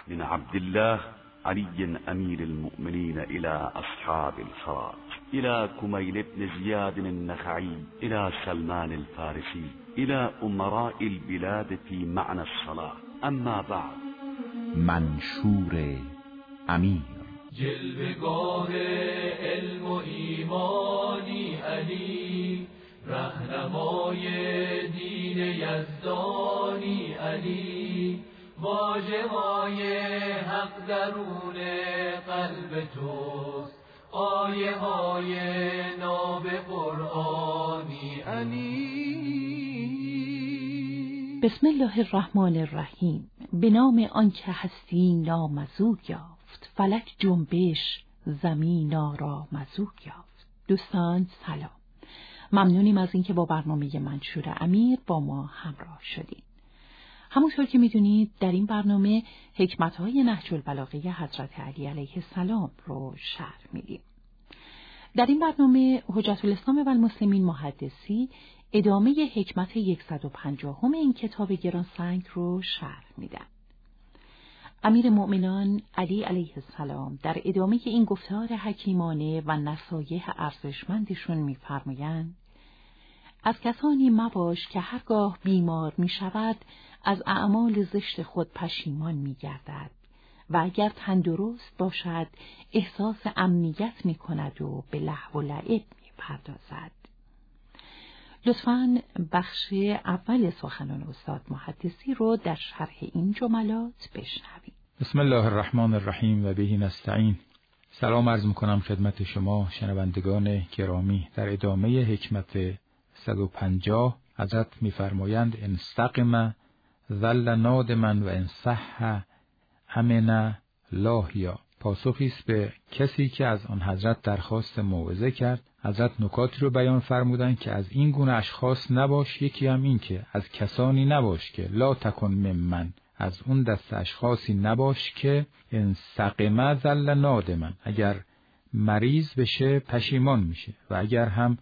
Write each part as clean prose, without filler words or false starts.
من عبد الله علي أمير المؤمنين إلى أصحاب الفرات، إلى كميل بن زياد النخعي، إلى سلمان الفارسي، إلى أمراء البلاد في معنى الصلاة. أما بعد. منشور امیر. جلوه‌گاه علم و ایمانی علی، رهنمای دین یزدانی علی، واژه‌های حق درون قلب توست، آیه‌های ناب قرآنی علی. بسم الله الرحمن الرحیم. به نام آنکه هستی نامزود یافت، فلک جنبش زمین آرامزود یافت. دوستان سلام، ممنونیم از اینکه با برنامه منشور امیر با ما همراه شدید. همونطور که میدونید در این برنامه حکمت‌های نهج البلاغه حضرت علی علیه السلام رو شرح میدیم. در این برنامه حجت الاسلام و المسلمین محدثی ادامه حکمت 150 این کتاب گرانسنگ رو شرح میدن. امیر مؤمنان علی علیه السلام در ادامه این گفتار حکیمانه و نصایح ارزشمندشون میفرمایند: از کسانی مباش که هرگاه بیمار میشود از اعمال زشت خود پشیمان میگردد و اگر تندرست باشد احساس امنیت میکند و به لهو و لعب میپردازد. لطفاً بخش اول سخنان استاد محدثی رو در شرح این جملات بشنوید. بسم الله الرحمن الرحیم و بهی نستعین. سلام عرض میکنم خدمت شما شنوندگان گرامی. در ادامه حکمت 150 حضرت میفرمایند: ان استقم ظل نادما و ان صح امن لاهیا. پاسخی است به کسی که از آن حضرت درخواست موعظه کرد. حضرت نکاتی رو بیان فرمودند که از این گونه اشخاص نباش. یکی هم این که از کسانی نباش که لا تکن ممن، از اون دست اشخاصی نباش که ان سقم ظل نادما، اگر مریض بشه پشیمان میشه و اگر هم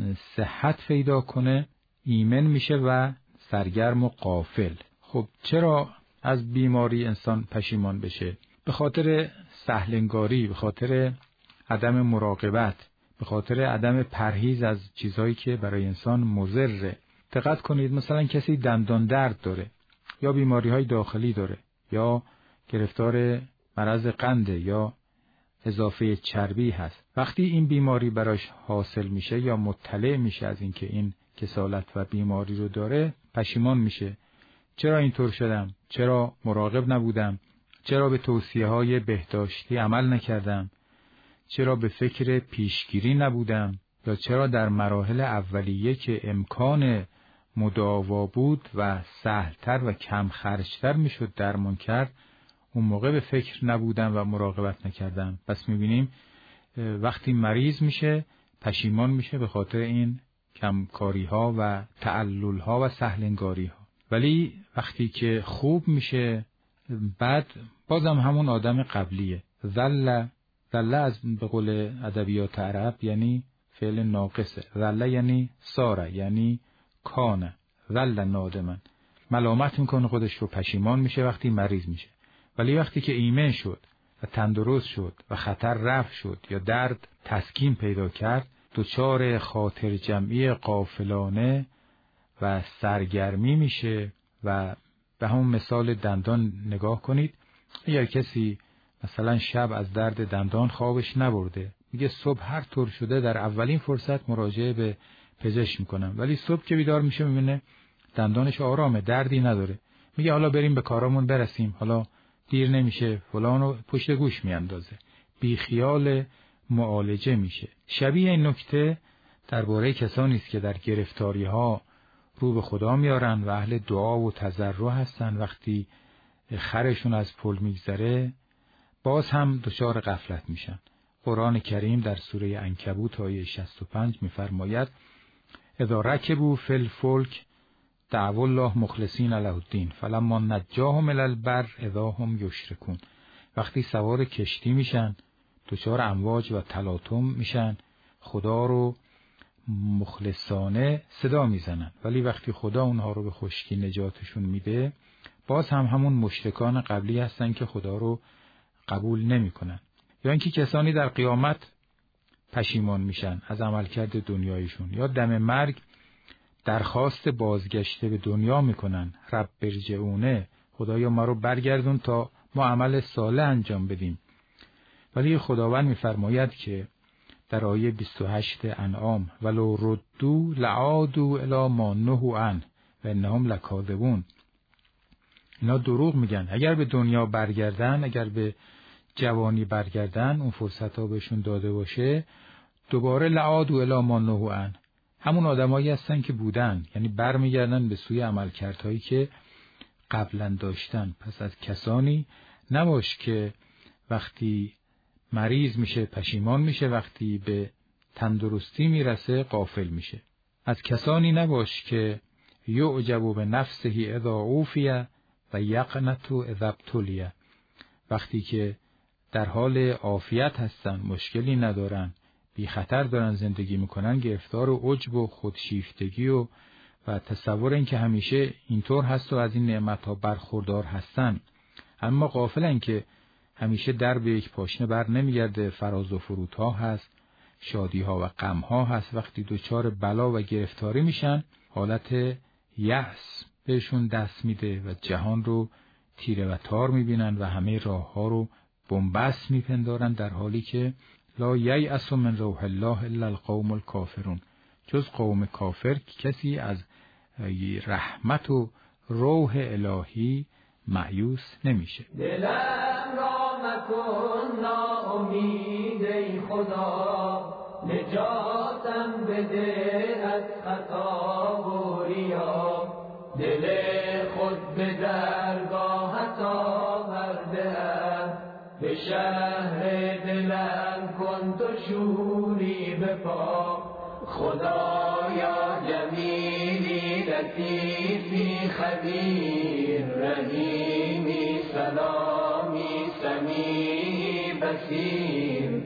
صحت پیدا کنه ایمن میشه و سرگرم و غافل. خب چرا از بیماری انسان پشیمان بشه؟ به خاطر سهلنگاری، به خاطر عدم مراقبت، به خاطر عدم پرهیز از چیزهایی که برای انسان مضره. دقت کنید، مثلا کسی دندان درد داره یا بیماری‌های داخلی داره یا گرفتار مرض قنده یا اضافه چربی هست. وقتی این بیماری براش حاصل میشه یا مطلع میشه از اینکه این کسالت و بیماری رو داره، پشیمان میشه. چرا اینطور شدم؟ چرا مراقب نبودم؟ چرا به توصیه‌های بهداشتی عمل نکردم؟ چرا به فکر پیشگیری نبودم؟ یا چرا در مراحل اولیه که امکان مداوا بود و سهلتر و کم خرجتر میشد درمان کرد، اون موقع به فکر نبودم و مراقبت نکردم؟ پس میبینیم وقتی مریض میشه پشیمان میشه به خاطر این کمکاری ها و تعلل ها و سهلنگاری ها. ولی وقتی که خوب میشه بعد بازم همون آدم قبلیه. ظل از به قول ادبیات عرب یعنی فعل ناقصه. ظل یعنی ساره، یعنی کانه. ظل نادما، ملامت میکنه خودش رو، پشیمان میشه وقتی مریض میشه. ولی وقتی که ایمن شد و تندرست شد و خطر رفع شد یا درد تسکین پیدا کرد، دچار خاطر جمعی غافلانه و سرگرمی میشه. و به همون مثال دندان نگاه کنید. اگر کسی مثلا شب از درد دندان خوابش نبرده، میگه صبح هر طور شده در اولین فرصت مراجعه به پزشک میکنم، ولی صبح که بیدار میشه میبینه دندانش آرامه، دردی نداره، میگه حالا بریم به کارامون برسیم، حالا دیر نمیشه، فلانو پشت گوش میاندازه، بی خیال معالجه میشه. شبیه این نکته درباره کسانی است که در گرفتاری ها رو به خدا میارن و اهل دعا و تضرع هستن. وقتی خرشون از پل میگذره باز هم دچار غفلت میشن. قرآن کریم در سوره عنکبوت آیه 65 میفرماید: اذا رکبوا فی الفلک دعوا الله مخلصین له الدین فلما نجاهم الی البر اذا هم یشرکون. وقتی سوار کشتی میشن دچار امواج و تلاطم میشن، خدا رو مخلصانه صدا میزنن، ولی وقتی خدا اونها رو به خشکی نجاتشون میده باز هم همون مشرکان قبلی هستن که خدا رو قبول نمی‌کنن. یا اینکه کسانی در قیامت پشیمان میشن از عملکرد دنیایشون، یا دم مرگ درخواست بازگشت به دنیا میکنن، رب ارجعونه، خدایا ما رو برگردون تا ما عمل صالح انجام بدیم. ولی خداوند میفرماید که در آیه 28 انعام ولو ردوا لعادوا الی ما نهوا عنه و انهم لکاذبون، اینا دروغ میگن. اگر به دنیا برگردن، اگر به جوانی برگردن، اون فرصت ها بهشون داده باشه، دوباره لعادوا الی ما نهوا عنه، همون آدمایی هستن که بودن، یعنی برمیگردن به سوی عملکردهایی که قبلا داشتن. پس از کسانی نباش که وقتی مریض میشه پشیمان میشه، وقتی به تندرستی میرسه غافل میشه. از کسانی نباش که یعجب به نفسه اذا اوفیه و یقنط اذا ابتلیه، وقتی که در حال عافیت هستن، مشکلی ندارن، بی خطر دارن زندگی میکنن، گرفتار و عجب و خودشیفتگی و تصور این که همیشه اینطور هست و از این نعمتها برخوردار هستن، اما غافلن که همیشه در به یک پاشنه بر نمیگرده، فراز و فرودها هست، شادیها و غمها هست. وقتی دچار بلا و گرفتاری میشن، حالت یأس بهشون دست میده و جهان رو تیره و تار میبینن و همه راه ها رو بنبست میپندارن، در حالی که لا ییأس من روح الله الا القوم الکافرون، جز قوم کافر کسی از رحمت و روح الهی مایوس نمیشه. دلم را مکن ناامید ای خدا، نجاتم بده از خطا و ریا، دل خود به درگاهت آورده‌ام، به شهر دلم کن تو شوری بپا، خدایا جمیلی لطیفی خبیر، رحیمی سلامی سمیعی بصیر،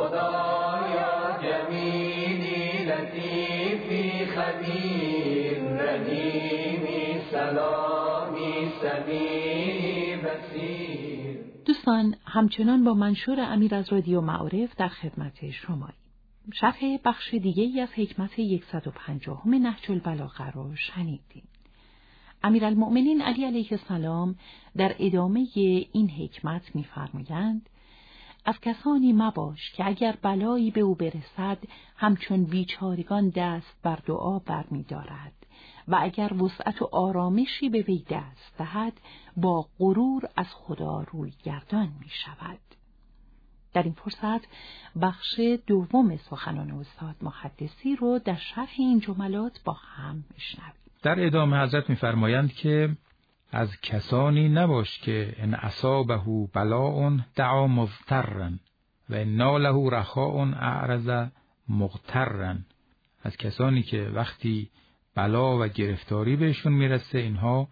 خدایا جمیلی لطیفی خبیر، رحیمی سلامی سمیعی بصیر. دوستان، همچنان با منشور امیر از رادیو معارف در خدمت شماییم. شرح بخش دیگه ای از حکمت 150 نهج البلاغه را شنیدیم. امیرالمؤمنین علی علیه السلام در ادامه این حکمت می‌فرمایند: از کسانی مباش که اگر بلایی به او برسد همچون بیچارگان دست بر دعا برمی‌دارد و اگر وسعت و آرامشی به وی دست دهد با غرور از خدا روی گردان می‌شود. در این فرصت بخش دوم سخنان استاد محدثی رو در شرح این جملات با هم میشنویم. در ادامه حضرت می‌فرمایند که از کسانی نباش که ان اصابه بلاء دعا مضطرا و ان ناله رخاء اعرض مغترا، از کسانی که وقتی بلا و گرفتاری بهشون میرسه اینها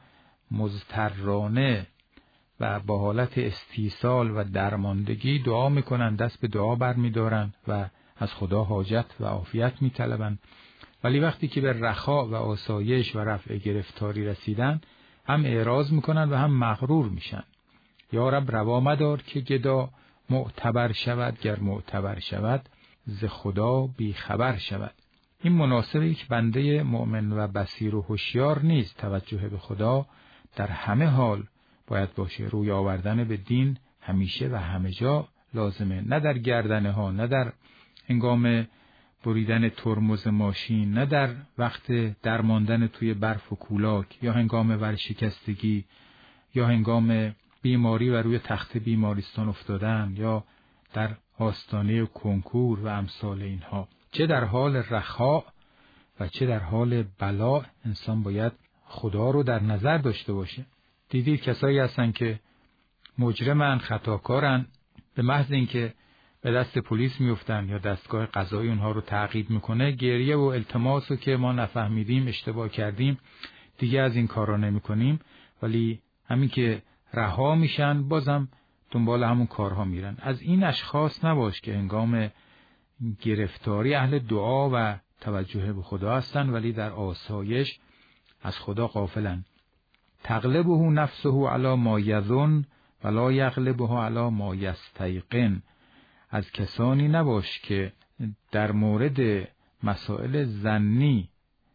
مضطرانه و با حالت استیصال و درماندگی دعا میکنن، دست به دعا برمیدارن و از خدا حاجت و عافیت میطلبن، ولی وقتی که به رخا و آسایش و رفع گرفتاری رسیدن هم اعراض میکنن و هم مغرور میشن. یا رب روا مدار که گدا معتبر شود، گر معتبر شود ز خدا بی خبر شود. این مناسب یک بنده مؤمن و بصیر و هوشیار نیست. توجه به خدا در همه حال باید باشه. روی آوردن به دین همیشه و همه جا لازمه، نه در گردنه ها، نه در هنگام بریدن ترمز ماشین، نه در وقت درماندن توی برف و کولاک، یا هنگام ورشکستگی، یا هنگام بیماری و روی تخت بیمارستان افتادن، یا در آستانه کنکور و امثال اینها. چه در حال رخاء و چه در حال بلا انسان باید خدا رو در نظر داشته باشه. دیدید کسایی هستن که مجرمن، خطاکارن، به محض اینکه به دست پلیس میفتن یا دستگاه قضایی اونها رو تعقیب میکنه، گریه و التماسو که ما نفهمیدیم، اشتباه کردیم، دیگه از این کارا نمیکنیم، ولی همین که رها میشن بازم دنبال همون کارها میرن. از این اشخاص نباش که هنگام گرفتاری اهل دعا و توجه به خدا هستن ولی در آسایش از خدا غافلن. تغلبه نفسه علی ما یظن ولا یغلبه علی ما یستیقن. از کسانی نباش که در مورد مسائل ظنی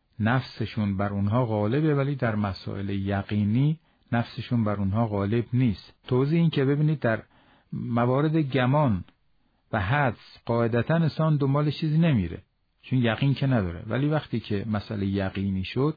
نفسشون بر اونها غالبه ولی در مسائل یقینی نفسشون بر اونها غالب نیست. توضیح این که ببینید در موارد گمان و حدس قاعدتا انسان دنبال چیزی نمیره چون یقین که نداره، ولی وقتی که مسئله یقینی شد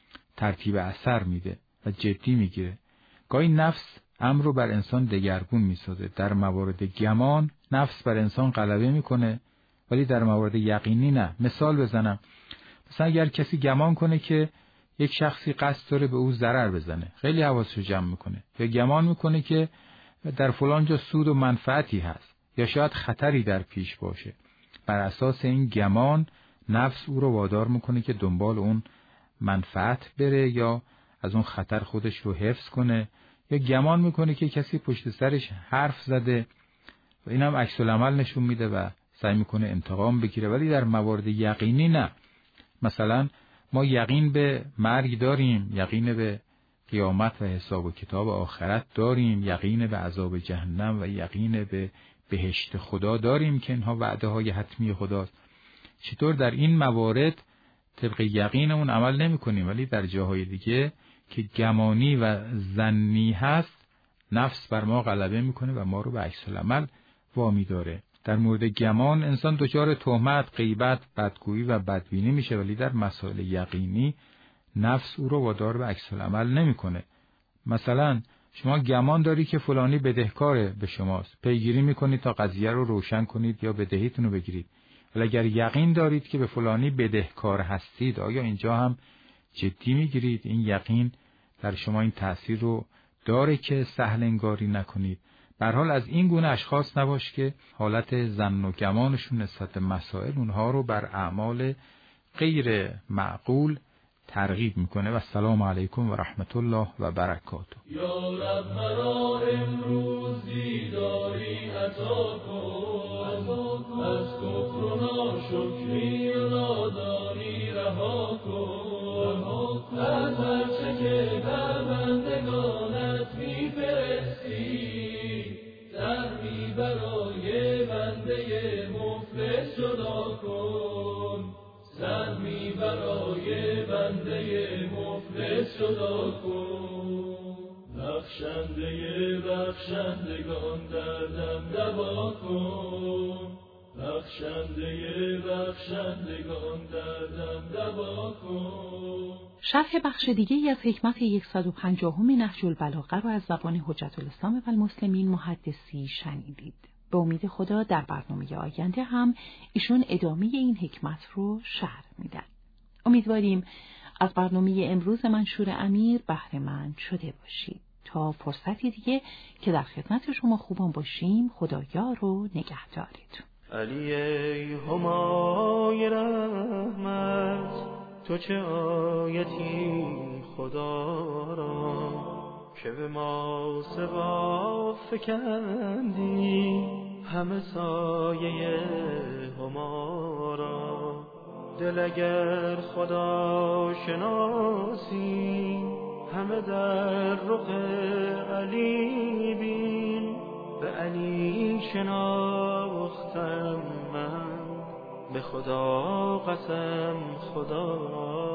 ترتیب اثر میده و جدی میگیره. گاهی نفس امر رو بر انسان دگرگون میسازه. در موارد گمان نفس بر انسان غلبه میکنه ولی در موارد یقینی نه. مثال بزنم، مثلا اگر کسی گمان کنه که یک شخصی قصد داره به او ضرر بزنه، خیلی حواسش رو جمع میکنه، یا گمان میکنه که در فلان جا سود و منفعتی هست یا شاید خطری در پیش باشه. بر اساس این گمان نفس او رو وادار میکنه که دنبال اون منفعت بره یا از اون خطر خودش رو حفظ کنه، یا گمان میکنه که کسی پشت سرش حرف زده و این هم عکس العمل نشون میده و سعی میکنه انتقام بگیره. ولی در موارد یقینی نه. مثلا ما یقین به مرگ داریم، یقین به قیامت و حساب و کتاب آخرت داریم، یقین به عذاب جهنم و یقین به بهشت خدا داریم که اینها وعده های حتمی خداست. چطور در این موارد طبق یقینمون عمل نمی کنیم ولی در جاهای دیگه که گمانی و ظنی هست نفس بر ما غلبه میکنه و ما رو به عکس العمل وامی داره. در مورد گمان انسان دچار تهمت، غیبت، بدگویی و بدبینی میشه ولی در مسائل یقینی نفس او رو وادار به عکس العمل نمیکنه. مثلا شما گمان داری که فلانی بدهکاره به شماست، پیگیری میکنید تا قضیه رو روشن کنید یا بدهیتون رو بگیرید. ولی اگر یقین دارید که به فلانی بدهکار هستید، آیا اینجا هم جدی میگیرید؟ این یقین در شما این تأثیر رو داره که سهل انگاری نکنید. به هر حال از این گونه اشخاص نباش که حالت ظن و گمانشون نسبت به مسائل اونها رو بر اعمال غیر معقول ترغیب میکنه. و السلام علیکم و رحمت الله و برکاته. یا رب مرا امروز دیداری عطا کن، از کفر و ناشکری و نادانی رها کن، از هرچه که بر بندگانت میفرستی سهمی برای بنده مفلس جدا کن، سهمی برای بنده مفلس جدا کن. بخشنده بخشندگان دردم دوا کن، بخشنده بخشندگان دردم دوا کن. شرح بخش دیگه از حکمت 150 نهج البلاغه رو از زبان حجت الاسلام و المسلمین محدثی شنیدید. به امید خدا در برنامه آینده هم ایشون ادامه این حکمت رو شرح میدن. امیدواریم از برنامه امروز منشور امیر بهره مند شده باشید. تا فرصتی دیگه که در خدمت شما خوبان باشیم، خدایا رو نگهدارتون. علی ای همای رحمت، تو چه آیتی خدا را که به ما سوا فکندی همه سایه هما را. دل اگر خدا شناسی همه در رخ علی بین، به علی شناختم من به خدا قسم خدا را.